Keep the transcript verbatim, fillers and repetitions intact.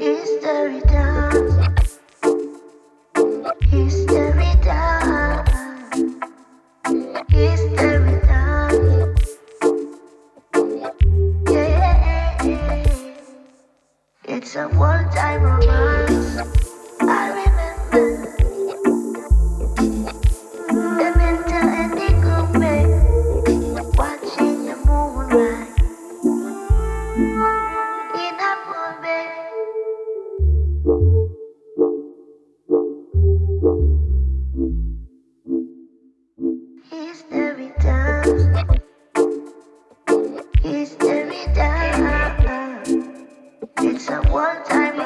History done, history done, history done. Yeah, it's a one-time romance.